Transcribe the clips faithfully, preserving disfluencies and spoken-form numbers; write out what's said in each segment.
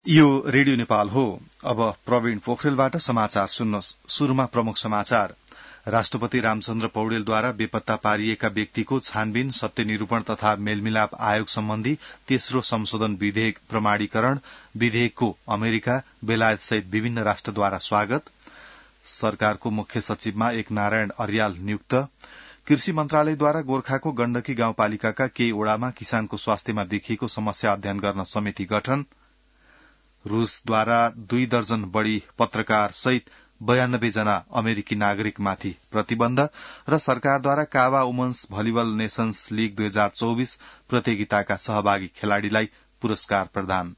यो रेडियो नेपाल हो। अब प्रवीण पोखरेलबाट समाचार सुन्नुहोस्। शुरूमा प्रमुख समाचार। राष्ट्रपति रामचन्द्र पौडेलद्वारा बेपत्ता पारिएका व्यक्तिको छानबिन, सत्य निरूपण तथा मेलमिलाप आयोग सम्बन्धी तेस्रो संशोधन विधेयक प्रमाणीकरण विधेयकको अमेरिका, बेलायत सहित विभिन्न राष्ट्रद्वारा स्वागत। सरकारको मुख्य सचिवमा एक नारायण अर्याल नियुक्त। कृषि मन्त्रालयद्वारा गोर्खाको गण्डकी गाउँपालिकाका केही ओडामा किसानको स्वास्थ्यमा देखिएको समस्या अध्ययन गर्न समिति गठन। रूसद्वारा दुई दर्जन बढ़ी पत्रकार सहित बयानब्बे जना अमेरिकी नागरिकमाथि प्रतिबन्ध र सरकारद्वारा कावा वुमन्स भलिबल नेशन्स लीग दुई हजार चौबिस प्रतियोगिताका सहभागी खेलाड़ीलाई पुरस्कार प्रदान।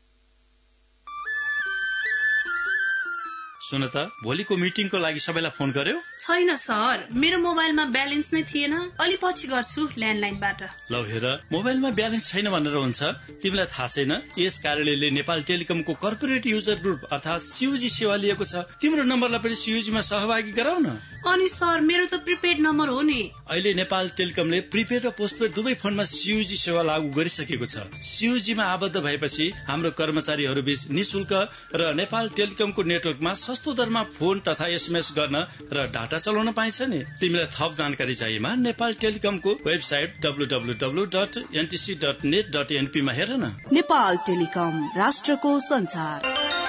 सुन त, भोलिको मिटिङको लागि सबैलाई फोन गर्यो? छैन सर, मेरो मोबाइलमा ब्यालेन्स नै थिएन। अलि पछि गर्छु ल्यान्डलाइनबाट। लौ हेर, मोबाइलमा ब्यालेन्स छैन भनेर हुन्छ? तिमीलाई थाहा छैन यस कार्यालयले नेपाल टेलिकमको कर्पोरेट युजर ग्रुप अर्थात सीयूजी सेवा लिएको छ। तिम्रो नम्बरलाई पनि सीयूजीमा सहभागी गराउ न। अनि सर, मेरो त प्रिपेड नम्बर हो नि। अहिले नेपाल टेलिकमले प्रिपेड र पोस्टपेड दुवै फोनमा सीयूजी सेवा लागू गरिसकेको छ। सीयूजीमा आबद्ध भएपछि हाम्रो कर्मचारीहरू बीच निशुल्क र नेपाल टेलिकमको नेटवर्कमा सस्तो दरमा फोन तथा एसएमएस गर्न र डाटा चलाउन पाइन्छ नि। तिमीलाई थप जानकारी चाहिएमा नेपाल टेलिकमको website W W W dot NTC dot net dot NP मा हेर न। नेपाल टेलिकम, राष्ट्रको संचार।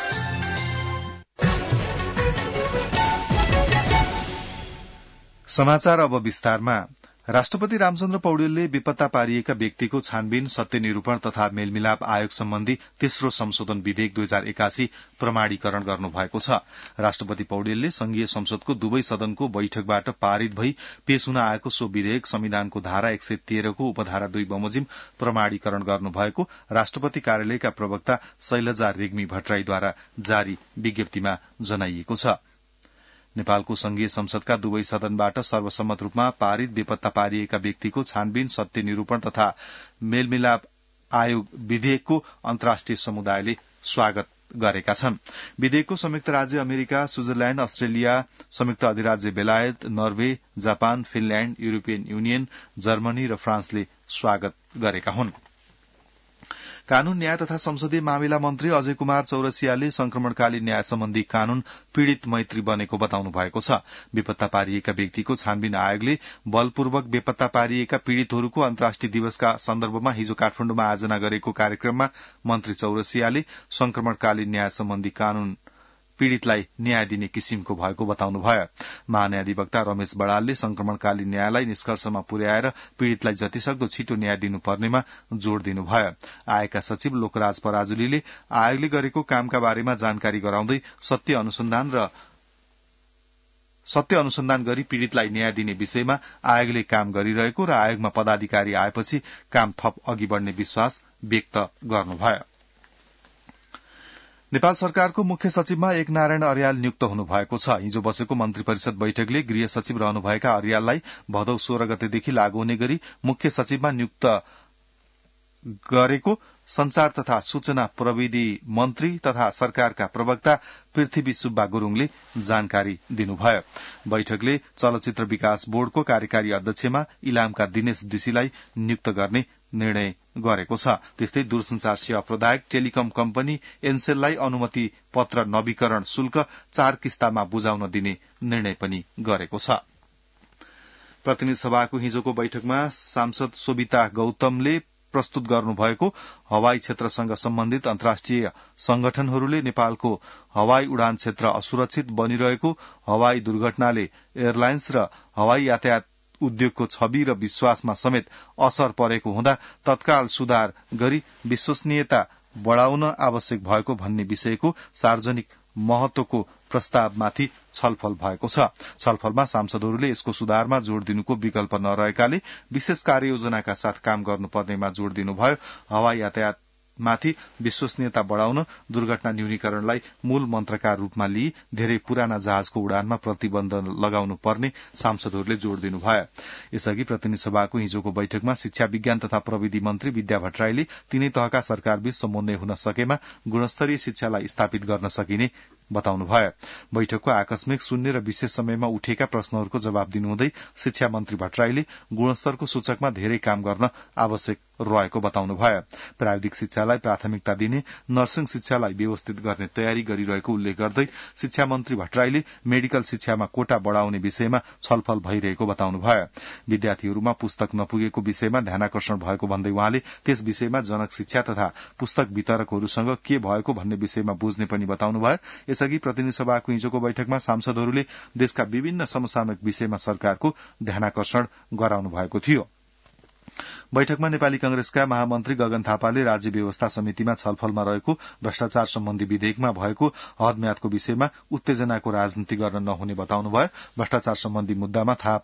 समाचार अब विस्तारमा। राष्ट्रपति रामचन्द्र पौडेलले बेपत्ता पारिएका व्यक्तिको छानबिन, सत्य निरूपण तथा मेलमिलाप आयोग सम्बन्धी तेस्रो संशोधन विधेयक दुई हजार एकासी प्रमाणीकरण गर्नुभएको छ। राष्ट्रपति पौडेलले संघीय संसदको दुवै सदनको बैठकबाट पारित भई पेश हुन आएको सो विधेयक संविधानको धारा एक सय तेह्रको उपधारा दुई बमोजिम प्रमाणीकरण गर्नुभएको राष्ट्रपति कार्यालयका प्रवक्ता शैलजा रेग्मी भट्टराईद्वारा जारी विज्ञप्तिमा जनाइएको छ। नेपालको संघीय संसदका दुवै सदनबाट सर्वसम्मत रूपमा पारित बेपत्ता पारिएका व्यक्तिको छानबिन, सत्य निरूपण तथा मेलमिलाप आयोग विधेयकको अन्तर्राष्ट्रिय समुदायले स्वागत गरेका छन्। विधेयकको संयुक्त राज्य अमेरिका, स्विजरल्याण्ड, अस्ट्रेलिया, संयुक्त अधिराज्य बेलायत, Norway, Japan, Finland, European Union, Germany र फ्रान्सले स्वागत गरेका हुन्। कानून, न्याय तथा संसदीय मामिला मन्त्री अजय कुमार चौरसियाले संक्रमणकालीन न्याय सम्बन्धी कानून पीड़ित मैत्री बनेको बताउनु भएको छ। बेपत्ता पारिएका व्यक्तिको छानबिन आयोगले बलपूर्वक बेपत्ता पारिएका पीड़ितहरूको अन्तर्राष्ट्रिय दिवसका सन्दर्भमा हिजो काठमाडौँमा आयोजना गरेको कार्यक्रममा मन्त्री चौरसियाले संक्रमणकालीन न्याय सम्बन्धी कानून पीड़ितलाई न्याय दिने किसिमको भएको बताउनुभयो। महान्यायाधिवक्ता रमेश बड़ालले संक्रमणकालीन न्यायलाई निष्कर्षमा पुर्याएर पीड़ितलाई जतिसक्दो छिटो न्याय दिनुपर्नेमा जोड़ दिनुभयो। आयोगका सचिव लोकराज पराजुलीले आयोगले गरेको कामका बारेमा जानकारी गराउँदै सत्य अनुसन्धान र सत्य अनुसन्धान गरी पीड़ितलाई न्याय दिने विषयमा आयोगले काम गरिरहेको र आयोगमा पदाधिकारी आएपछि काम थप अघि बढ़ने विश्वास व्यक्त गर्नुभयो। नेपाल सरकारको मुख्य सचिवमा एक नारायण अर्याल नियुक्त हुनुभएको छ। हिजो बसेको मन्त्री परिषद बैठकले गृह सचिव रहनुभएका अर्याललाई भदौ सोह्र गतेदेखि लागू हुने गरी मुख्य सचिवमा नियुक्त गरेको संचार तथा सूचना प्रविधि मन्त्री तथा सरकारका प्रवक्ता पृथ्वी सुब्बा गुरूङले जानकारी दिनुभयो। बैठकले चलचित्र विकास बोर्डको कार्यकारी अध्यक्षमा इलामका दिनेश डिसीलाई नियुक्त गर्ने निर्णय गरेको छ। त्यस्तै दूरसंचार सेवा प्रदायक टेलिकम कम्पनी एनसेललाई अनुमति पत्र नवीकरण शुल्क चार किस्तामा बुझाउन दिने निर्णय पनि गरेको छ। प्रतिनिधि सभाको हिजोको बैठकमा सांसद सोभिता गौतमले प्रस्तुत गर्नुभएको हवाई क्षेत्रसँग सम्बन्धित अन्तर्राष्ट्रिय संगठनहरूले नेपालको हवाई उडान क्षेत्र असुरक्षित बनिरहेको, हवाई दुर्घटनाले एयरलाइन्स र हवाई यातायात उद्योगको छवि र विश्वासमा समेत असर परेको हुँदा तत्काल सुधार गरी विश्वसनीयता बढ़ाउन आवश्यक भएको भन्ने विषयको सार्वजनिक महत्वको प्रस्तावमाथि छलफल भएको छ। छलफलमा सांसदहरूले यसको सुधारमा जोड़ दिनुको विकल्प नरहेकाले विशेष कार्ययोजनाका साथ काम गर्नुपर्नेमा जोड़ दिनुभयो। हवाई यातायात माथि विश्वसनीयता बढ़ाउन, दुर्घटना न्यूनीकरणलाई मूल मन्त्रका रूपमा लिई धेरै पुराना जहाजको उडानमा प्रतिबन्ध लगाउनु पर्ने सांसदहरूले जोड़ दिनुभयो। यसअघि प्रतिनिधि सभाको हिजोको बैठकमा शिक्षा विज्ञान तथा प्रविधि मन्त्री विद्या भट्टराईले तीनै तहका सरकारबीच समन्वय हुन सकेमा गुणस्तरीय शिक्षालाई स्थापित गर्न सकिने बताउनुभयो। बैठकको आकस्मिक शून्य र विशेष समयमा उठेका प्रश्नहरूको जवाब दिनुहुँदै शिक्षा मन्त्री भट्टराईले गुणस्तरको सूचकमा धेरै काम गर्न आवश्यक रहेको बताउनुभयो। प्राविधिक शिक्षालाई प्राथमिकता दिने, नर्सिङ शिक्षालाई व्यवस्थित गर्ने तयारी गरिरहेको उल्लेख गर्दै शिक्षा मन्त्री भट्टराईले मेडिकल शिक्षामा कोटा बढ़ाउने विषयमा छलफल भइरहेको बताउनुभयो। विद्यार्थीहरूमा पुस्तक नपुगेको विषयमा ध्यानाकर्षण भएको भन्दै उहाँले त्यस विषयमा जनक शिक्षा तथा पुस्तक वितरकहरूसँग के भएको भन्ने विषयमा बुझ्ने पनि बताउनुभयो। यसअघि प्रतिनिधि सभाको हिजोको बैठकमा सांसदहरूले देशका विभिन्न समसामयिक विषयमा सरकारको ध्यानाकर्षण गराउनु भएको थियो। बैठकमा नेपाली कंग्रेसका महामन्त्री गगन थापाले राज्य व्यवस्था समितिमा छलफलमा रहेको भ्रष्टाचार सम्बन्धी विधेयकमा भएको हदम्यादको विषयमा उत्तेजनाको राजनीति गर्न नहुने बताउनुभयो। भ्रष्टाचार सम्बन्धी मुद्दामा थाहा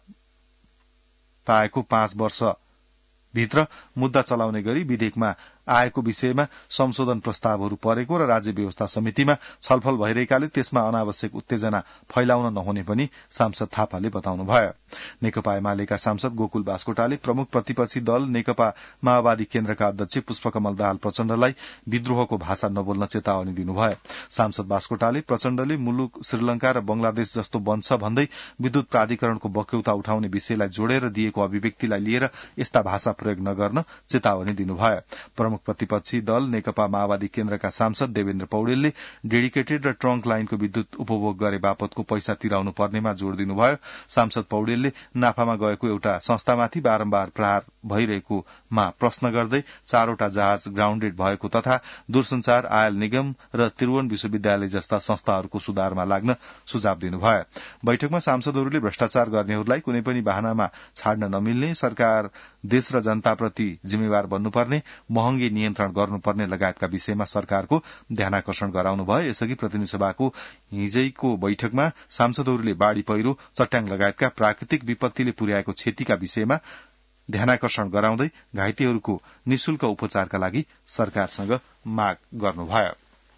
पाएको पाँच वर्ष भित्र मुद्दा चलाउने गरी विधेयकमा आएको विषयमा संशोधन प्रस्तावहरू परेको र राज्य व्यवस्था समितिमा छलफल भइरहेकाले त्यसमा अनावश्यक उत्तेजना फैलाउन नहुने पनि सांसद थापाले बताउनुभयो। नेकपा एमालेका सांसद गोकुल बास्कोटाले प्रमुख प्रतिपक्षी दल नेकपा माओवादी केन्द्रका अध्यक्ष पुष्पकमल दाहाल प्रचण्डलाई विद्रोहको भाषा नबोल्न चेतावनी दिनुभयो। सांसद बास्कोटाले प्रचण्डले मुलुक श्रीलंका र बंगलादेश जस्तो बन्छ भन्दै विद्युत प्राधिकरणको बक्यौता उठाउने विषयलाई जोडेर दिएको अभिव्यक्तिलाई लिएर यस्ता भाषा प्रयोग नगर्न चेतावनी दिनुभयो। प्रमुख प्रतिपक्षी दल नेकपा माओवादी केन्द्रका सांसद देवेन्द्र पौडेलले डेडिकेटेड र ट्रंक लाइनको विद्युत उपभोग गरे बापतको पैसा तिराउनु पर्नेमा जोड़ दिनुभयो। सांसद पौडेलले नाफामा गएको एउटा संस्थामाथि बारम्बार प्रहार भइरहेकोमा प्रश्न गर्दै चारवटा जहाज ग्राउण्डेड भएको तथा दूरसंचार आयल निगम र त्रिभुवन विश्वविद्यालय जस्ता संस्थाहरूको सुधारमा लाग्न सुझाव दिनुभयो। बैठकमा सांसदहरूले भ्रष्टाचार गर्नेहरूलाई कुनै पनि बहानामा छाड्न नमिल्ने, सरकार देश र जनताप्रति जिम्मेवार बन्नुपर्ने, महँगी नियन्त्रण गर्नुपर्ने लगायतका विषयमा सरकारको ध्यानाकर्षण गराउनु भयो। यसअघि प्रतिनिधि सभाको हिजैको बैठकमा सांसदहरूले बाढ़ी पहिरो, चट्याङ लगायतका प्राकृतिक विपत्तिले पुर्याएको क्षतिका विषयमा ध्यानाकर्षण गराउँदै घाइतेहरूको निशुल्क उपचारका लागि सरकारसँग माग गर्नुभयो।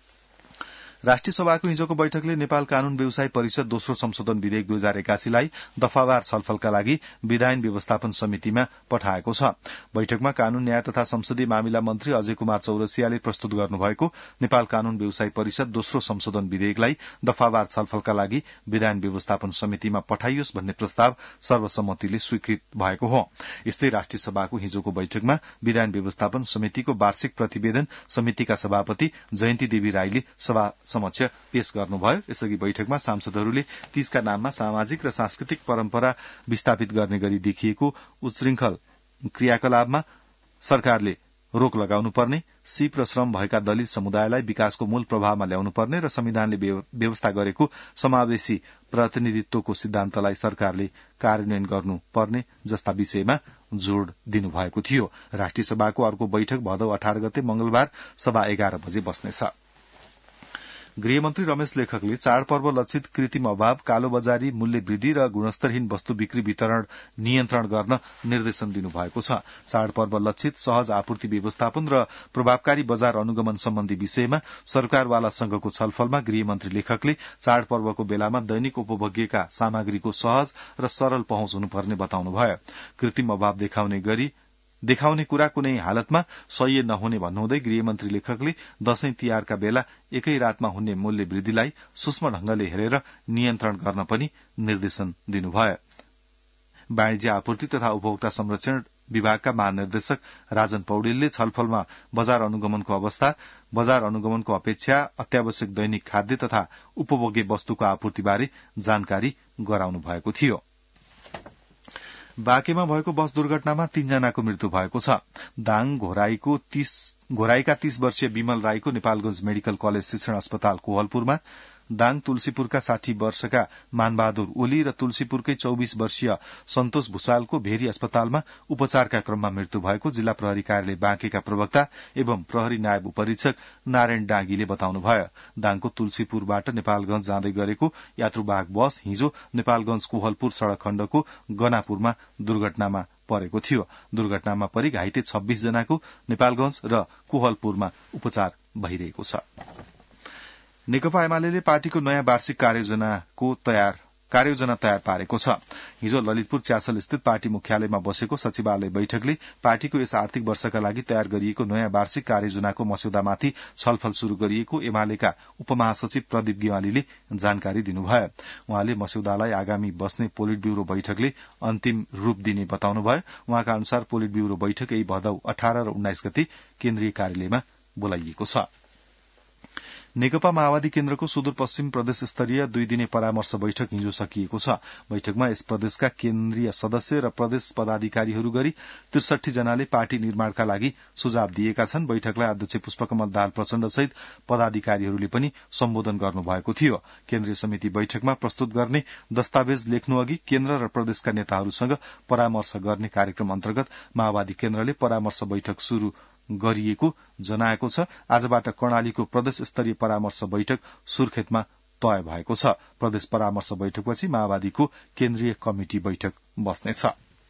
राष्ट्रिय सभाको हिजोको बैठकले नेपाल कानून व्यवसाय परिषद दोस्रो संशोधन विधेयक दुई हजार एकासीलाई दफावार छलफलका लागि विधायन व्यवस्थापन समितिमा पठाएको छ। बैठकमा कानून न्याय तथा संसदीय मामिला मन्त्री अजय कुमार चौरसियाले प्रस्तुत गर्नुभएको नेपाल कानून व्यवसाय परिषद दोस्रो संशोधन विधेयकलाई दफावार छलफलका लागि विधायन व्यवस्थापन समितिमा पठाइयोस् भन्ने प्रस्ताव सर्वसम्मतिले स्वीकृत भएको हो। यस्तै राष्ट्रिय सभाको हिजोको बैठकमा विधायन व्यवस्थापन समितिको वार्षिक प्रतिवेदन समितिका सभापति जयन्ती देवी राईले सभा समक्ष पेश गर्नुभयो। यसअघि बैठकमा सांसदहरूले तीजका नाममा सामाजिक र सांस्कृतिक परम्परा विस्थापित गर्ने गरी देखिएको उच्छृंखल क्रियाकलापमा सरकारले रोक लगाउनु पर्ने, सिप र श्रम भएका दलित समुदायलाई विकासको मूल प्रभावमा ल्याउनु पर्ने र संविधानले व्यवस्था गरेको समावेशी प्रतिनिधित्वको सिद्धान्तलाई सरकारले कार्यान्वयन गर्नुपर्ने जस्ता विषयमा जोड़ दिनुभएको थियो। राष्ट्रिय सभाको अर्को बैठक भदौ अठार गते मंगलबार सभा एघार बजे बस्नेछ। गृहमन्त्री रमेश लेखकले चाडपर्व लक्षित कृत्रिम अभाव, कालोबजारी, मूल्य वृद्धि र गुणस्तरहीन वस्तु बिक्री वितरण नियन्त्रण गर्न निर्देशन दिनुभएको छ। चाडपर्व लक्षित सहज आपूर्ति व्यवस्थापन र प्रभावकारी बजार अनुगमन सम्बन्धी विषयमा सरकारवालासँगको छलफलमा गृहमन्त्री लेखकले चाडपर्वको बेलामा दैनिक उपभोग्यका सामग्रीको सहज र सरल पहुँच हुनुपर्ने बताउनुभयो। कृत्रिम अभाव देखाउने गरी देखाउने कुरा कुनै हालतमा सह्य नहुने भन्नुहुँदै गृहमन्त्री लेखकले दशैं तिहारका बेला एकै रातमा हुने मूल्य वृद्धिलाई सूक्ष्म ढंगले हेरेर नियन्त्रण गर्न पनि निर्देशन दिनुभयो। वाणिज्य आपूर्ति तथा उपभोक्ता संरक्षण विभागका महानिर्देशक राजन पौडेलले छलफलमा बजार अनुगमनको अवस्था, बजार अनुगमनको अपेक्षा, अत्यावश्यक दैनिक खाद्य तथा उपभोग्य वस्तुको आपूर्तिबारे जानकारी गराउनु भएको थियो। बाँकेमा भएको बस दुर्घटनामा तीनजनाको मृत्यु भएको छ। दाङ घोराईको तीस घोराईका तीस वर्षीय विमल राईको नेपालगंज मेडिकल कलेज शिक्षण अस्पताल कोहलपुरमा, दाङ तुलसीपुरका साठी वर्षका मानबहादुर ओली र तुलसीपुरकै चौबीस वर्षीय सन्तोष भूषालको भेरी अस्पतालमा उपचारका क्रममा मृत्यु भएको जिल्ला प्रहरी कार्यालय बाँकेका प्रवक्ता एवं प्रहरी नायब उपरीक्षक नारायण डाँगीले बताउनुभयो। दाङको तुलसीपुरबाट नेपालगंज जाँदै गरेको यात्रुवाहक बस हिजो नेपालगंज कोहलपुर सड़क खण्डको गनापुरमा दुर्घटनामा परेको थियो। दुर्घटनामा परि घाइते छब्बीस जनाको नेपालगंज र कोहलपुरमा उपचार भइरहेको छ। नेकपा एमाले पार्टीको नयाँ वार्षिक कार्ययोजनाको तयार कार्ययोजना तयार पारेको छ। हिजो ललितपुर च्यासल स्थित पार्टी मुख्यालयमा बसेको सचिवालय बैठकले पार्टीको यस आर्थिक वर्षका लागि तयार गरिएको नयाँ वार्षिक कार्ययोजनाको मस्यौदामाथि छलफल शुरू गरिएको एमालेका उपमहासचिव प्रदीप गिवालीले जानकारी दिनुभयो। उहाँले मस्यौदालाई आगामी बस्ने पोलिट ब्यूरो बैठकले अन्तिम रूप दिने बताउनुभयो। उहाँका अनुसार पोलिट ब्यूरो बैठक यही भदौ अठार र उन्नाइस गते केन्द्रीय कार्यालयमा बोलाइएको छ। नेकपा माओवादी केन्द्रको सुदूरपश्चिम प्रदेश स्तरीय दुई दिने परामर्श बैठक हिजो सकिएको छ। बैठकमा यस प्रदेशका केन्द्रीय सदस्य र प्रदेश पदाधिकारीहरू गरी त्रिसठी जनाले पार्टी निर्माणका लागि सुझाव दिएका छन्। बैठकलाई अध्यक्ष पुष्पकमल दाहाल प्रचण्ड सहित पदाधिकारीहरूले पनि सम्बोधन गर्नुभएको थियो। केन्द्रीय समिति बैठकमा प्रस्तुत गर्ने दस्तावेज लेख्नु अघि केन्द्र र प्रदेशका नेताहरूसँग परामर्श गर्ने कार्यक्रम अन्तर्गत माओवादी केन्द्रले परामर्श बैठक शुरू गरिएको जनाएको छ। आजबाट कर्णालीको प्रदेश स्तरीय परामर्श बैठक सुर्खेतमा तय भएको छ। प्रदेश परामर्श बैठकपछि माओवादीको केन्द्रीय कमिटी बैठक बस्नेछ।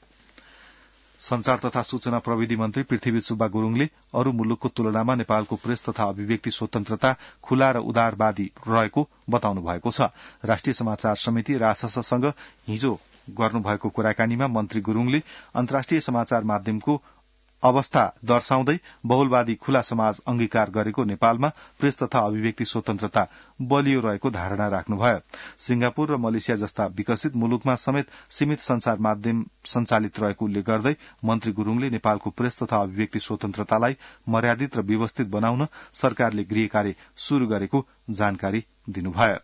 संचार तथा सूचना प्रविधि मन्त्री पृथ्वी सुब्बा गुरूङले अरू मुलुकको तुलनामा नेपालको प्रेस तथा अभिव्यक्ति स्वतन्त्रता खुला र उदारवादी रहेको बताउनु भएको छ। राष्ट्रिय समाचार समिति रासससँग हिजो गर्नुभएको कुराकानीमा मन्त्री गुरूङले अन्तर्राष्ट्रिय समाचार माध्यमको अवस्था दर्शाउँदै बहुलवादी खुला समाज अंगीकार गरेको नेपालमा प्रेस तथा अभिव्यक्ति स्वतन्त्रता बलियो रहेको धारणा राख्नुभयो। सिंगापुर र मलेसिया जस्ता विकसित मुलुकमा समेत सीमित संचार माध्यम सञ्चालित रहेको उल्लेख गर्दै मन्त्री गुरूङले नेपालको प्रेस तथा अभिव्यक्ति स्वतन्त्रतालाई मर्यादित र व्यवस्थित बनाउन सरकारले गृह कार्य शुरू गरेको जानकारी दिनुभयो।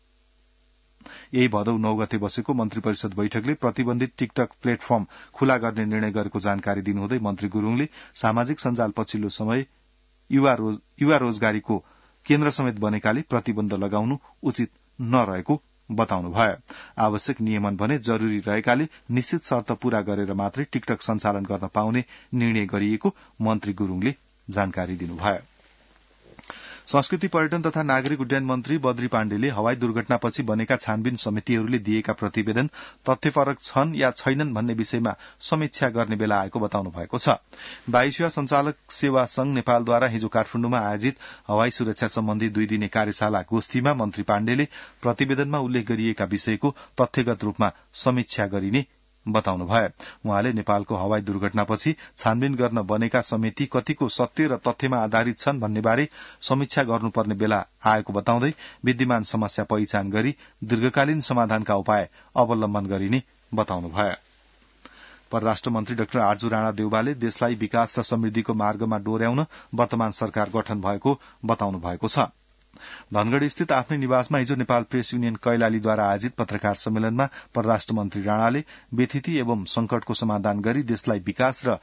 यही भदौ नौ गते बसेको मन्त्री परिषद बैठकले प्रतिबन्धित टिकटक प्लेटफर्म खुला गर्ने निर्णय गरेको जानकारी दिनुहुँदै मन्त्री गुरूङले सामाजिक सञ्जाल पछिल्लो समय युवा, रोज, युवा रोजगारीको केन्द्र समेत बनेकाले प्रतिबन्ध लगाउनु उचित नरहेको बताउनुभयो। आवश्यक नियमन भने जरूरी रहेकाले निश्चित शर्त पूरा गरेर मात्रै टिकटक सञ्चालन गर्न पाउने निर्णय गरिएको मन्त्री गुरूङले जानकारी दिनुभयो। संस्कृति पर्यटन तथा नागरिक उड्डयन मन्त्री बद्री पाण्डेले हवाई दुर्घटनापछि बनेका छानबिन समितिहरूले दिएका प्रतिवेदन तथ्यपरक छन् या छैनन् भन्ने विषयमा समीक्षा गर्ने बेला आएको बताउनु भएको छ। वायुसेवा संचालक सेवा संघ नेपालद्वारा हिजो काठमाडौँमा आयोजित हवाई सुरक्षा सम्बन्धी दुई दिने कार्यशाला गोष्ठीमा मन्त्री पाण्डेले प्रतिवेदनमा उल्लेख गरिएका विषयको तथ्यगत रूपमा समीक्षा गरिने बताउनुभयो। उहाँले नेपालको हवाई दुर्घटनापछि छानबिन गर्न बनेका समिति कतिको सत्य र तथ्यमा आधारित छन् भन्ने बारे समीक्षा गर्नुपर्ने बेला आएको बताउँदै विद्यमान समस्या पहिचान गरी दीर्घकालीन समाधानका उपाय अवलम्बन गरिने बताउनुभयो। परराष्ट्र मन्त्री डाक्टर आर्जु राणा देउवाले देशलाई विकास र समृद्धिको मार्गमा डोर्याउन वर्तमान सरकार गठन भएको बताउनु भएको छ। धनगढ़ी स्थित आफ्नै निवासमा हिजो नेपाल प्रेस युनियन कैलालीद्वारा आयोजित पत्रकार सम्मेलनमा परराष्ट्र मन्त्री राणाले व्यथिति एवं संकटको समाधान गरी देशलाई विकास र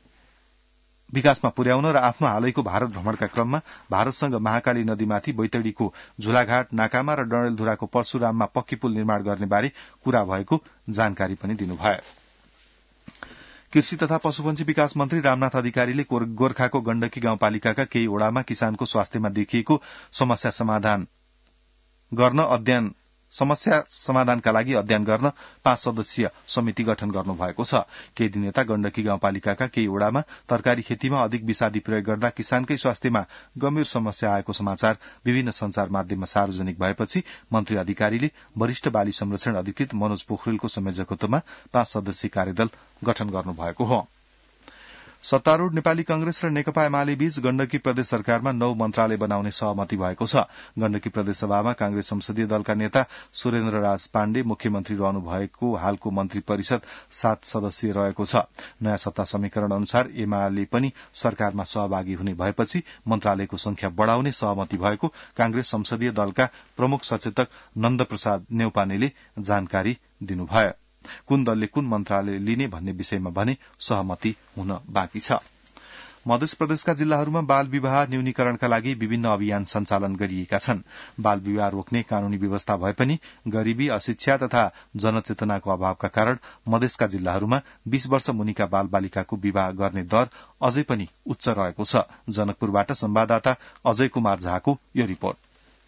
विकासमा पुर्याउन र आफ्नो हालैको भारत भ्रमणका क्रममा भारतसँग महाकाली नदीमाथि बैतडीको झुलाघाट नाकामा र डडेलधुराको परशुराममा पक्की पुल निर्माण गर्ने बारे कुरा भएको जानकारी पनि दिनुभयो। कृषि तथा पशुपन्छी विकास मन्त्री रामनाथ अधिकारीले गोर्खाको गण्डकी गाउँपालिकाका केही ओडामा किसानको स्वास्थ्यमा देखिएको समस्या समाधान गर्न अध्ययन समस्या समाधानका लागि अध्ययन गर्न पाँच सदस्यीय समिति गठन गर्नुभएको छ। केही दिन यता गण्डकी गाउँपालिकाका केही ओडामा तरकारी खेतीमा अधिक विषादी प्रयोग गर्दा किसानकै स्वास्थ्यमा गम्भीर समस्या आएको समाचार विभिन्न संचार माध्यममा सार्वजनिक भएपछि मन्त्री अधिकारीले वरिष्ठ बाली संरक्षण अधिकृत मनोज पोखरेलको संयोजकत्वमा पाँच सदस्यीय कार्यदल गठन गर्नुभएको हो। सत्तारूढ़ नेपाली कांग्रेस र नेकपा एमाले बीच गण्डकी प्रदेश सरकारमा नौ मन्त्रालय बनाउने सहमति भएको छ। गण्डकी प्रदेश सभामा कांग्रेस संसदीय दलका नेता सुरेन्द्र राज पाण्डे मुख्यमन्त्री रहनु भएको हालको मन्त्री परिषद सात सदस्यीय रहेको छ। नयाँ सत्ता समीकरण अनुसार एमाले पनि सरकारमा सहभागी हुने भएपछि मन्त्रालयको संख्या बढ़ाउने सहमति भएको कांग्रेस संसदीय दलका प्रमुख सचेतक नन्द प्रसाद न्यौपानेले जानकारी दिनुभयो। कुन दलले कुन मन्त्रालय लिने भन्ने विषयमा भने सहमति हुन बाँकी छ। मध्य प्रदेशका जिल्लाहरूमा बाल विवाह न्यूनीकरणका लागि विभिन्न अभियान सञ्चालन गरिएका छन्। बाल विवाह रोक्ने कानूनी व्यवस्था भए पनि गरीबी, अशिक्षा तथा जनचेतनाको अभावका कारण मधेसका जिल्लाहरूमा बीस वर्ष मुनिका बाल बालिकाको विवाह गर्ने दर अझै पनि उच्च रहेको छ। जनकपुरबाट संवाददाता अजय कुमार झाको यो रिपोर्ट।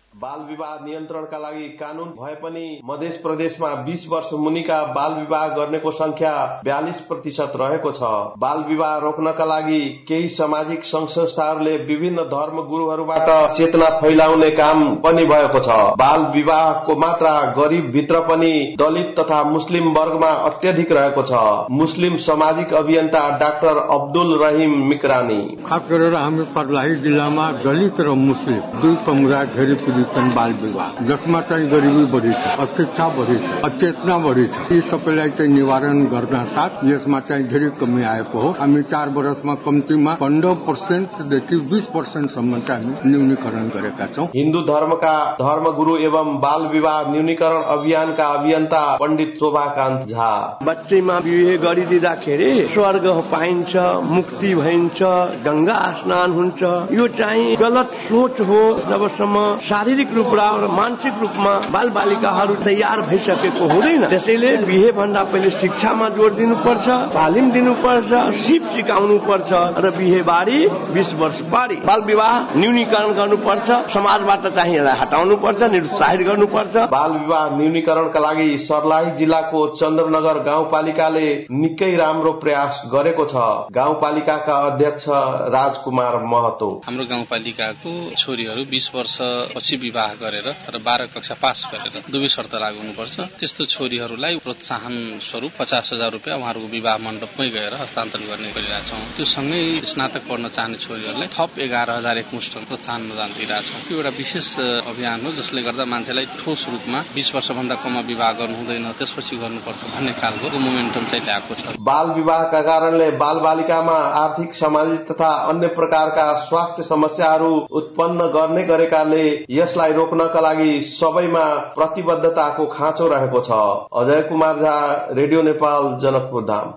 बाल विवाह नियन्त्रणका लागि कानून भए पनि मध्य प्रदेशमा बीस वर्ष मुनिका बाल विवाह गर्नेको संख्या बयालीस प्रतिशत रहेको छ। बाल विवाह रोक्नका लागि केही सामाजिक संघ संस्थाहरूले विभिन्न धर्म गुरुहरूबाट चेतना फैलाउने काम पनि भएको छ। बाल विवाहको मात्रा गरीब भित्र पनि दलित तथा मुस्लिम वर्गमा अत्यधिक रहेको छ। मुस्लिम सामाजिक अभियन्ता डाक्टर अब्दुल रहिम मिक्रानी, खास गरेर हामी सर्लाही जिल्लामा दलित र मुस्लिम दुई समुदाय धेरै पीडित छन् बाल विवाह, जसमा चाहिँ गरिबी बढी छ, अशिक्षा बढी छ, अचेतना बढी छ। यी सबैलाई चाहिँ निवारण गर्न साथ यसमा चाहिँ धेरै कमी आएको हो। हामी चार वर्षमा कम्तीमा पन्ध्र पर्सेन्टदेखि बीस पर्सेन्टसम्म चाहिँ हामी न्यूनीकरण गरेका छौँ। हिन्दू धर्मका धर्मगुरु एवं बाल विवाह न्यूनीकरण अभियानका अभियन्ता पण्डित शोभाकान्त झा, बच्चैमा विवाह गरिदिँदाखेरि स्वर्ग पाइन्छ, मुक्ति भइन्छ, गंगा स्नान हुन्छ। यो चाहिँ गलत सोच हो। जबसम्म शारीरिक रूपमा र मानसिक रूपमा बाल बालिकाहरू तयार भइसकेको हुँदैन, त्यसैले बिहे भन्दा पहिले शिक्षामा जोड़ दिनुपर्छ, तालिम दिनुपर्छ, सिप सिकाउनु पर्छ र बिहेबारी बीस वर्ष पारी बाल विवाह न्यूनीकरण गर्नुपर्छ। समाजबाट चाहिँ यसलाई हटाउनु पर्छ, निरुत्साहित गर्नुपर्छ। बाल विवाह न्यूनीकरणका लागि सर्लाही जिल्लाको चन्द्रनगर गाउँपालिकाले निकै राम्रो प्रयास गरेको छ। गाउँपालिकाका अध्यक्ष राजकुमार महतो, हाम्रो गाउँपालिकाको छोरीहरू बीस वर्ष पछि विवाह गरेर र बाह्र कक्षा पास गरेर दुवै शर्त लागू हुनुपर्छ। त्यस्तो छोरीहरूलाई प्रोत्साहन स्वरूप पचास हजार रुपियाँ उहाँहरूको विवाह मण्डपमै गएर हस्तान्तरण गर्ने गरिरहेछौँ। त्यो सँगै स्नातक पढ्न चाहने छोरीहरूलाई थप एघार हजार एकमुष्ट प्रोत्साहन अनुदान दिइरहेछौँ। त्यो एउटा विशेष अभियान हो जसले गर्दा मान्छेलाई ठोस रूपमा बीस वर्षभन्दा कममा विवाह गर्नु हुँदैन, त्यसपछि गर्नुपर्छ भन्ने खालको मोमेन्टम चाहिँ ल्याएको छ। बाल विवाहका कारणले बाल बालिकामा आर्थिक, सामाजिक तथा अन्य प्रकारका स्वास्थ्य समस्याहरू उत्पन्न गर्ने गरेकाले यसलाई रोक्नका लागि सबैमा प्रतिबद्धताको खाँचो रहेको छ। अजय कुमार झा, रेडियो नेपाल, जनकपुर धाम।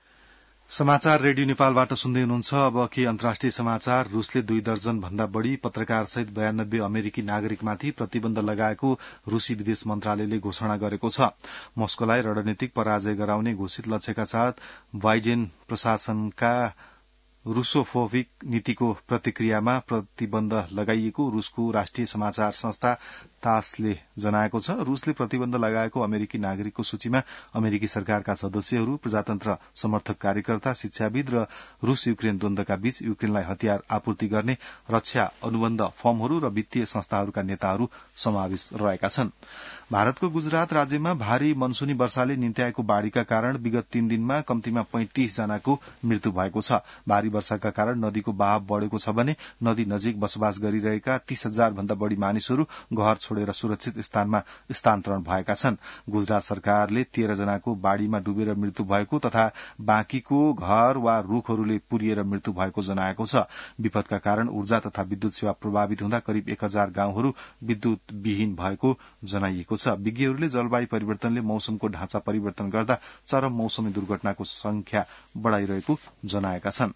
समाचार रेडियो नेपालबाट सुन्दै हुनुहुन्छ। अब के अन्तर्राष्ट्रिय समाचार। रूसले दुई दर्जन भन्दा बढ़ी पत्रकार सहित बयानब्बे अमेरिकी नागरिकमाथि प्रतिबन्ध लगाएको रूसी विदेश मन्त्रालयले घोषणा गरेको छ। मस्कोलाई रणनीतिक पराजय गराउने घोषित लक्ष्यका साथ बाइडेन प्रशासनका रूसोफोबिक नीतिको प्रतिक्रियामा प्रतिबन्ध लगाइएको रूसको राष्ट्रिय समाचार संस्था तासले जनाएको छ। रूसले प्रतिबन्ध लगाएको अमेरिकी नागरिकको सूचीमा अमेरिकी सरकारका सदस्यहरू, प्रजातन्त्र समर्थक कार्यकर्ता, शिक्षाविद र रूस युक्रेन द्वन्द्वका बीच युक्रेनलाई हतियार आपूर्ति गर्ने रक्षा अनुबन्ध फर्महरू र वित्तीय संस्थाहरूका नेताहरू समावेश रहेका छन्। भारतको गुजरात राज्यमा भारी मनसूनी वर्षाले निम्त्याएको बाढ़ीका कारण विगत तीन दिनमा कम्तीमा पैंतिस जनाको मृत्यु भएको छ। भारी वर्षाका कारण नदीको बहाव बढ़ेको छ भने नदी नजिक बसोबास गरिरहेका तीस हजार भन्दा बढ़ी मानिसहरू घर छोडेर सुरक्षित स्थानमा स्थानान्तरण भएका छन्। गुजरात सरकारले तेह्र जनाको बाढ़ीमा डुबेर मृत्यु भएको तथा बाँकीको घर वा रूखहरूले पुरिएर मृत्यु भएको जनाएको छ। विपदका कारण ऊर्जा तथा विद्युत सेवा प्रभावित हुँदा करिब एक हजार गाउँहरू विद्युत विहीन भएको जनाइएको छ। विज्ञहरूले जलवायु परिवर्तनले मौसमको ढाँचा परिवर्तन गर्दा चरम मौसमी दुर्घटनाको संख्या बढ़ाइरहेको जनाएका छन्।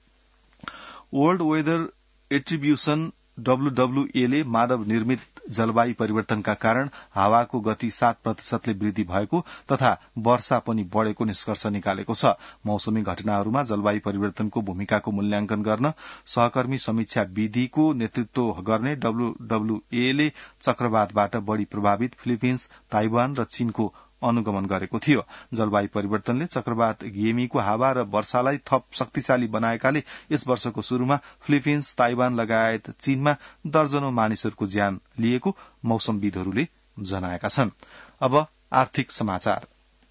वर्ल्ड वेदर एट्रिब्युशन डब्ल्यूडब्ल्यूए ले मानव निर्मित जलवायु परिवर्तनका कारण हावाको गति सात प्रतिशतले वृद्धि भएको तथा वर्षा पनि बढ़ेको निष्कर्ष निकालेको छ। मौसमी घटनाहरूमा जलवायु परिवर्तनको भूमिकाको मूल्याङ्कन गर्न सहकर्मी समीक्षा विधिको नेतृत्व गर्ने डब्ल्यूडब्ल्यूए ले चक्रवातबाट बढ़ी प्रभावित फिलिपिन्स, ताइवान र चीनको अनुगमन गरेको थियो। जलवायु परिवर्तनले चक्रवात गेमीको हावा र वर्षालाई थप शक्तिशाली बनाएकाले यस वर्षको शुरूमा फिलिपिन्स, ताइवान लगायत चीनमा दर्जनौं मानिसहरूको ज्यान लिएको मौसमविदहरूले जनाएका छन्। अब आर्थिक समाचार।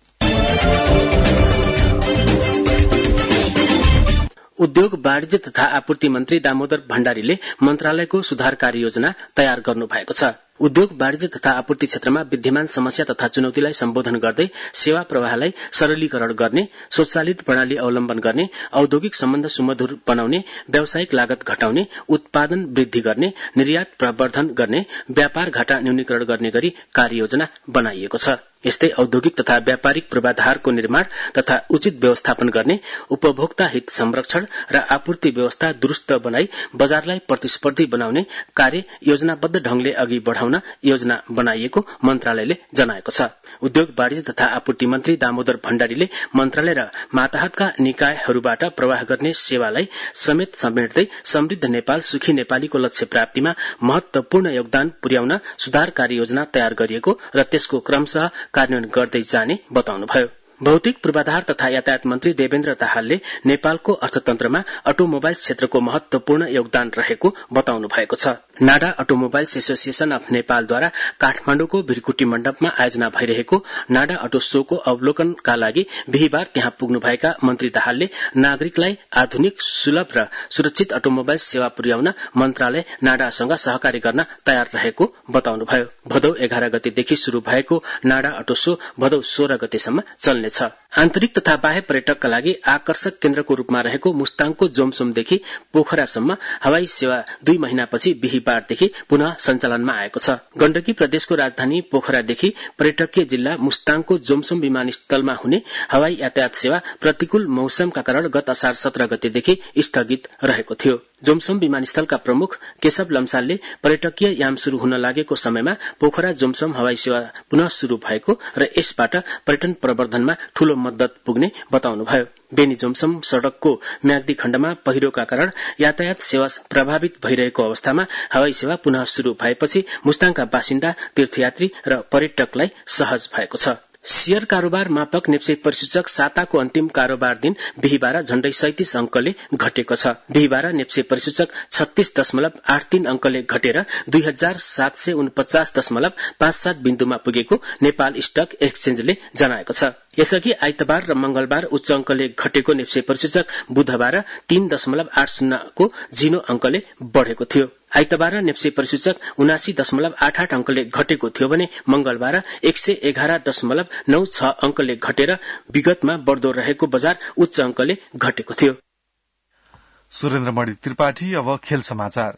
उद्योग, वाणिज्य तथा आपूर्ति मन्त्री दामोदर भण्डारीले मन्त्रालयको सुधार कार्ययोजना तयार गर्नु भएको छ। उद्योग, वाणिज्य तथा आपूर्ति क्षेत्रमा विद्यमान समस्या तथा चुनौतीलाई सम्बोधन गर्दै सेवा प्रवाहलाई सरलीकरण गर्ने, स्वचालित प्रणाली अवलम्बन गर्ने, औद्योगिक सम्बन्ध सुमधुर बनाउने, व्यावसायिक लागत घटाउने, उत्पादन वृद्धि गर्ने, निर्यात प्रवर्धन गर्ने, व्यापार घाटा न्यूनीकरण गर्ने गरी कार्ययोजना बनाइएको छ। यस्तै औद्योगिक तथा व्यापारिक पूर्वाधारको निर्माण तथा उचित व्यवस्थापन गर्ने, उपभोक्ता हित संरक्षण र आपूर्ति व्यवस्था दुरूस्त बनाई बजारलाई प्रतिस्पर्धी बनाउने कार्य योजनाबद्ध ढंगले अघि बढ़ाउन योजना बनाइएको मन्त्रालयले जनाएको छ। उद्योग वाणिज्य तथा आपूर्ति मन्त्री दामोदर भण्डारीले मन्त्रालय र माताहतका निकायहरूबाट प्रवाह गर्ने सेवालाई समेत समेट्दै समृद्ध नेपाल सुखी नेपालीको लक्ष्य प्राप्तिमा महत्वपूर्ण योगदान पुर्याउन सुधार कार्य योजना तयार गरिएको र त्यसको क्रमशः कार्यान्वयन गर्दै जाने बताउनुभयो। भौतिक पूर्वाधार तथा यातायात मन्त्री देवेन्द्र दाहालले नेपालको अर्थतन्त्रमा अटोमोबाइल क्षेत्रको महत्वपूर्ण योगदान रहेको बताउनु भएको छ। नाडा अटोमोबाइल्स एसोसिएशन अफ नेपालद्वारा काठमाडौँको भिरकुटी मण्डपमा आयोजना भइरहेको नाडा अटो शोको अवलोकनका लागि बिहिबार त्यहाँ पुग्नुभएका मन्त्री दाहालले नागरिकलाई आधुनिक, सुलभ र सुरक्षित अटोमोबाइल सेवा पुर्याउन मन्त्रालय नाडासँग सहकारी गर्न तयार रहेको बताउनुभयो। भदौ एघार गतेदेखि शुरू भएको नाडा अटो शो भदौ सोह्र गतेसम्म चल्ने छ। आन्तरिक तथा बाह्य पर्यटकका लागि आकर्षक केन्द्रको रूपमा रहेको मुस्ताङको जोमसोमदेखि पोखरासम्म हवाई सेवा दुई महिनापछि बिहिबारदेखि पुनः सञ्चालनमा आएको छ। गण्डकी प्रदेशको राजधानी पोखरादेखि पर्यटकीय जिल्ला मुस्ताङको जोमसोम विमानस्थलमा हुने हवाई यातायात सेवा प्रतिकूल मौसमका कारण गत असार सत्र गतेदेखि स्थगित रहेको थियो। जोमसोम विमानस्थलका प्रमुख केशव लम्सालले पर्यटकीय याम शुरू हुन लागेको समयमा पोखरा जोमसोम हवाई सेवा पुनः शुरू भएको र यसबाट पर्यटन प्रवर्धनमा ठूलो मद्दत पुग्ने बताउनुभयो। बेनी जोमसोम सड़कको म्याग्दी खण्डमा पहिरोका कारण यातायात सेवा प्रभावित भइरहेको अवस्थामा हवाई सेवा पुनः शुरू भएपछि मुस्ताङका बासिन्दा, तीर्थयात्री र पर्यटकलाई सहज भएको छ। शेयर कारोबार मापक नेप्से परिसूचक साताको अन्तिम कारोबार दिन बिहिबार झण्डै सैंतीस अंकले घटेको छ। बिहिबार नेप्से परिसूचक छत्तीस दशमलव आठ तीन अंकले घटेर दुई हजार सात सय उनपचास दशमलव पाँच सात बिन्दुमा पुगेको नेपाल स्टक एक्सचेन्जले जनाएको छ। यसअघि आइतबार र मंगलबार उच्च अंकले घटेको नेप्से परिसूचक बुधबार तीन दशमलव आठ शून्यको झिनो अंकले बढ़ेको थियो। आइतबार नेप्से परिसूचक उनासी दशमलव आठ आठ अंकले घटेको थियो भने मंगलबार एक सय एघार दशमलव नौ छ अंकले घटेर विगतमा बढ़दो रहेको बजार उच्च अंकले घटेको थियो। सुरेन्द्रमणि त्रिपाठी। अब खेल समाचार।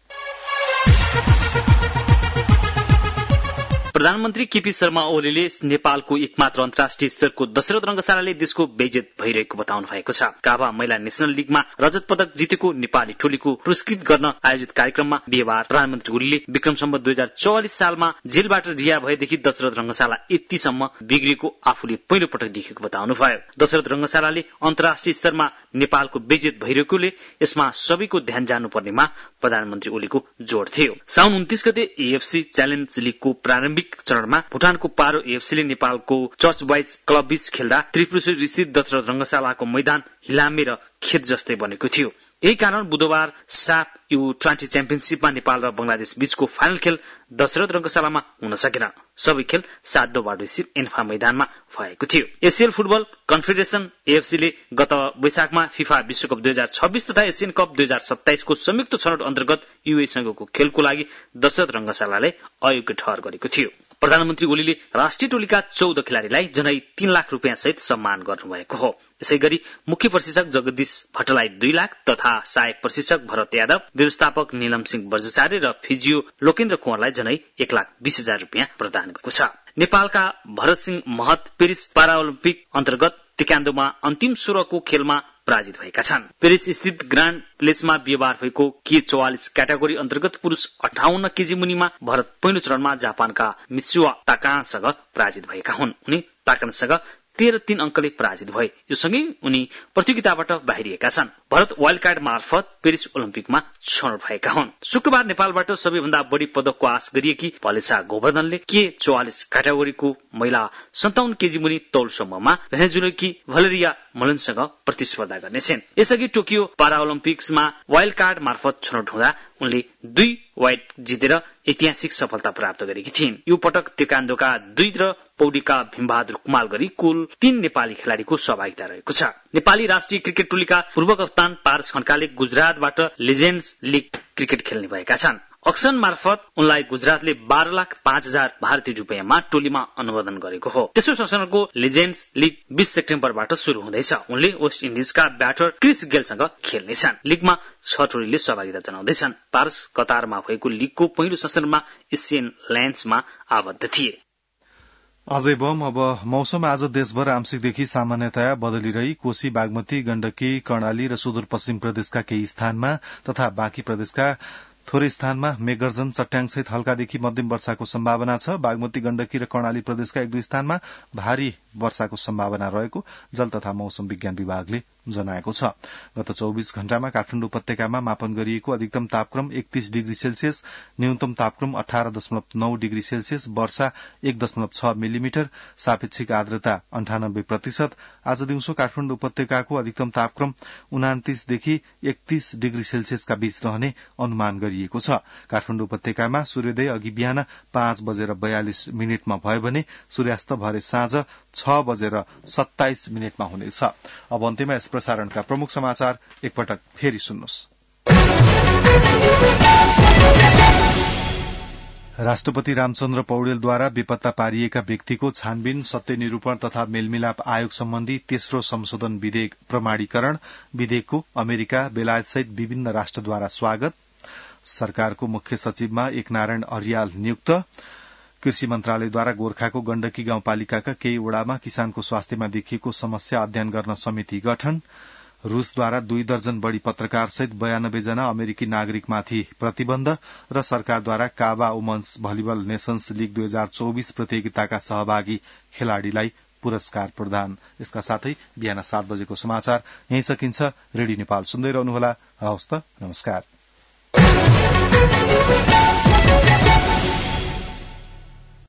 प्रधानमन्त्री केपी शर्मा ओलीले नेपालको एकमात्र अन्तर्राष्ट्रिय स्तरको दशरथ रंगशालाले देशको बेइज्जत भइरहेको बताउनु भएको छ। काभा महिला नेशनल लीगमा रजत पदक जितेको नेपाली टोलीको पुरस्कृत गर्न आयोजित कार्यक्रममा बिहिबार प्रधानमन्त्री ओलीले विक्रम सम्वत दुई हजार चौवालिस सालमा जेलबाट रिहा भएदेखि दशरथ रंगशाला यतिसम्म बिग्रेको आफूले पहिलो पटक देखेको बताउनुभयो। दशरथ रंगशालाले अन्तर्राष्ट्रिय स्तरमा नेपालको बेइज्जत भइरहेकोले यसमा सबैको ध्यान जानुपर्नेमा प्रधानमन्त्री ओलीको जोड़ थियो। साउन उन्तीस गते एएफसी च्यालेन्ज लीगको प्रारम्भिक चरणमा भुटानको पारो एएफसीले नेपालको चर्च बोइज क्लब बीच खेल्दा त्रिपुरेश्वर स्थित दशरथ रंगशालाको मैदान हिलामे र खेत जस्तै बनेको थियो। यही कारण बुधबार साफ यू ट्वेन्टी च्याम्पियनशीपमा नेपाल र बंगलादेश बीचको फाइनल खेल दशरथ रंगशालामा हुन सकेन। सबै खेल सातडो बाटो स्थित एन्फा मैदानमा भएको थियो। एसियन फुटबल कन्फेडरेशन एएफसीले गत वैशाखमा फिफा विश्वकप दुई हजार छब्बीस तथा एसियन कप दुई हजार सत्ताइस को संयुक्त छनौट अन्तर्गत यूए सँगको खेलको लागि दशरथ रंगशालालाई अयोग्य ठहर गरेको थियो। प्रधानमन्त्री ओलीले राष्ट्रिय टोलीका चौध खेलाड़ीलाई जनै तीन लाख रुपियाँ सहित सम्मान गर्नुभएको हो। यसैगरी मुख्य प्रशिक्षक जगदीश भट्टलाई दुई लाख तथा सहायक प्रशिक्षक भरत यादव, व्यवस्थापक नीलम सिंह बर्जचार्य र फिजियो लोकेन्द्र कुँवरलाई जनै एक लाख बीस हजार रुपियाँ प्रदान गरेको छ। नेपालका भरत सिंह महत पेरिस पाराओलम्पिक अन्तर्गत टेक्वान्डोमा अन्तिम सोह्रको खेलमा पराजित भएका छन्। पेरिस स्थित ग्रान्ड प्लेसमा बिहिबार भएको के चौवालिस क्याटेगोरी अन्तर्गत पुरूष अठाउन्न केजी मुनिमा भरत पहिलो चरणमा जापानका मित्सुआ ताकासँग पराजित भएका हुन्। उनी ताकासँग तेह्र तीन अंकले पराजित भए। यो सँगै उनी प्रतियोगिताबाट बाहिरिएका छन्। भरत वाइल्ड कार्ड मार्फत पेरिस ओलम्पिकमा छनौट भएका हुन्। शुक्रबार नेपालबाट सबैभन्दा बढी पदकको आश गरिएकी भलेसा गोवर्धनले के चौवालिस क्याटेगोरीको महिला सन्ताउन्न केजी मुनि तौल समूहमा भेनेजुएलाकी भलेरिया मलनसँग प्रतिस्पर्धा गर्नेछन्। यसअघि टोकियो पाराओलम्पिक्समा वाइल्ड कार्ड मार्फत छनौट हुँदा उनले दुई वाइट जितेर ऐतिहासिक सफलता प्राप्त गरेकी थिइन्। यो पटक टेक्वान्डोका दुई र पौडीका भीमबहादुर कुमाल गरी कुल तीन नेपाली खेलाड़ीको सहभागिता रहेको छ। नेपाली राष्ट्रिय क्रिकेट टोलीका पूर्व कप्तान पारस खड्काले गुजरातबाट लिजेन्ड्स लीग क्रिकेट खेल्ने भएका छन्। अक्सन मार्फत उनलाई गुजरातले बाह्र लाख पाँच हजार भारतीय रुपियाँमा टोलीमा अनुमोदन गरेको हो। तेस्रो संस्करणको लिजेन्ड्स लीग बीस सेप्टेम्बरबाट शुरू हुँदैछ। उनले वेस्ट इन्डिजका ब्याटर क्रिस गेलसँग खेल्नेछन्। लीगमा छ टोलीले सहभागिता जनाउँदैछन्। पारस कतारमा भएको लीगको पहिलो संस्करणमा एसियन लायन्समा आबद्ध थिए। अजय बम। अब मौसम आज देशभर आंशिकदेखि सामान्यतया बदली रही कोशी, बागमती, गण्डकी, कर्णाली र सुदूरपश्चिम प्रदेशका केही स्थानमा तथा बाँकी प्रदेशका थोरै स्थानमा मेघगर्जन, चट्याङसहित हल्कादेखि मध्यम वर्षाको सम्भावना छ। बागमती, गण्डकी र कर्णाली प्रदेशका एक दुई स्थानमा भारी वर्षाको सम्भावना रहेको जल तथा मौसम विज्ञान विभागले जनाएको छ। गत चौबीस घण्टामा काठमाडौँ उपत्यकामा मापन गरिएको अधिकतम तापक्रम एकतीस डिग्री सेल्सियस, न्यूनतम तापक्रम अठार दशमलव नौ डिग्री सेल्सियस, वर्षा एक दशमलव छ मिलिमिटर, सापेक्षिक आर्द्रता अन्ठानब्बे प्रतिशत। आज दिउँसो काठमाडौँ उपत्यकाको अधिकतम तापक्रम उनातिसदेखि एकतीस डिग्री सेल्सियसका बीच रहने अनुमान गरिएको छ। काठमाडौँ उपत्यकामा सूर्योदय अघि बिहान पाँच बजेर बयालिस मिनटमा भयो भने सूर्यास्त भरे साँझ छ बजेर सत्ताइस मिनटमा हुनेछ। अब अन्त्यमा यस प्रसारणका प्रमुख समाचार एकपटक फेरि सुन्नुहोस्। राष्ट्रपति रामचन्द्र पौडेलद्वारा बेपत्ता पारिएका व्यक्तिको छानबिन, सत्य निरूपण तथा मेलमिलाप आयोग सम्बन्धी तेस्रो संशोधन विधेयक प्रमाणीकरण विधेयकको अमेरिका, बेलायत सहित विभिन्न राष्ट्रद्वारा स्वागत। सरकारको मुख्य सचिवमा एकनारायण अर्याल नियुक्त। कृषि मन्त्रालयद्वारा गोर्खाको गण्डकी गाउँपालिकाका केही वडामा किसानको स्वास्थ्यमा देखिएको समस्या अध्ययन गर्न समिति गठन। रूसद्वारा दुई दर्जन बढ़ी पत्रकार सहित बयानब्बे जना अमेरिकी नागरिकमाथि प्रतिबन्ध र सरकारद्वारा काबा वुमन्स भलिबल नेशन्स लीग दुई हजार चौबीस प्रतियोगिताका सहभागी खेलाड़ीलाई पुरस्कार प्रदान। यसका साथै बिहान सात बजेको समाचार यही सकिन्छ। रेडियो नेपाल सुन्दै रहनुहोला। हवस् त, नमस्कार।